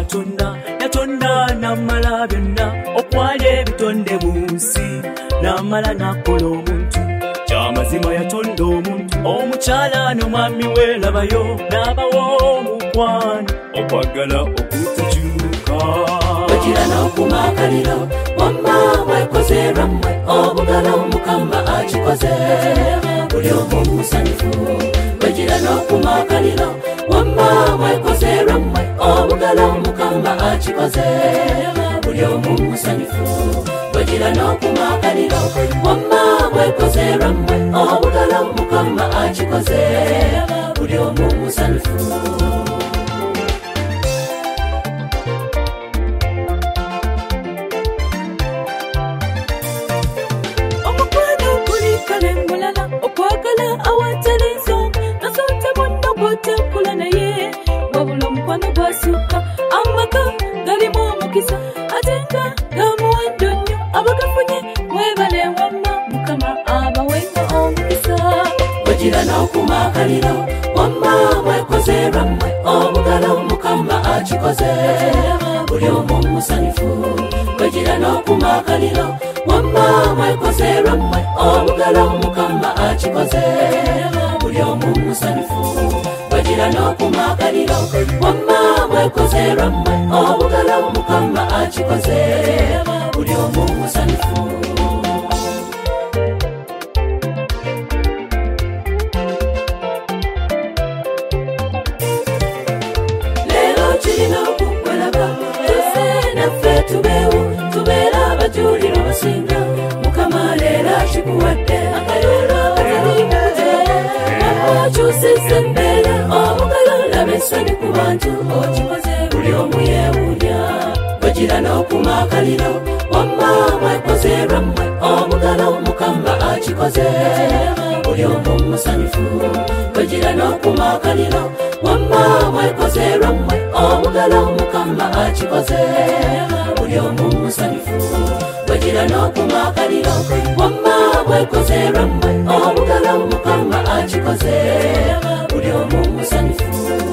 yatonda namala byonna okwali ebitonde mu nsi namala nakola omuntu kyamazima yatonda omuntu omukyala n'omwami we labayo n'abawo omukwano okwagala okutujuka wagira n'okumakaliro wamma wekoze lwammwe obugalo Mukama akikoze buli omu musanyufu wagira n'okumakaliro wamma wekoze lwammwe obugalo Mukama akikoze buli omu musanyufu wagira n'okumakaliro wamma wekoze lwammwe obugalo Mukama akikoze buli omu musanyufu okwagala awatalizo nasote bonna bwotekula naye wabula omukwano gwasukka amaka galimu omukisa ate nga gamuwadde nnyo abagafunye mwebale wamma Mukama abawenga omukisa wagira n'okumakaliro wamma wekoze lwammwe obugalo Mukama akikoze buli omu musanyufu wagira n'okumakaliro wamma wekoze lwammwe obugalo Mukama akikoze buli omu musanyufu wagira n'okumakaliro wamma wekoze lwammwe obugalo Mukama akikoze buli omu musanyufu leero kirina okukolaba tuse naffe tubeera abajulira obusinga Mukama leero akikuwadde akayolo akalimuze akyusizza embeera obugalo laba essanyu ku bantu okikoze buli omu yeewuunya wagira n'okumakaliro wamma wekoze lwammwe obugalo Mukama akikoze buli omu musanyufu wagira n'okumakaliro wamma wekoze lwammwe obugalo Mukama akikoze buli omu musanyufu wagira n'okumakaliro wamma wekoze lwammwe obugalo Mukama akikoze buli omu musanyufu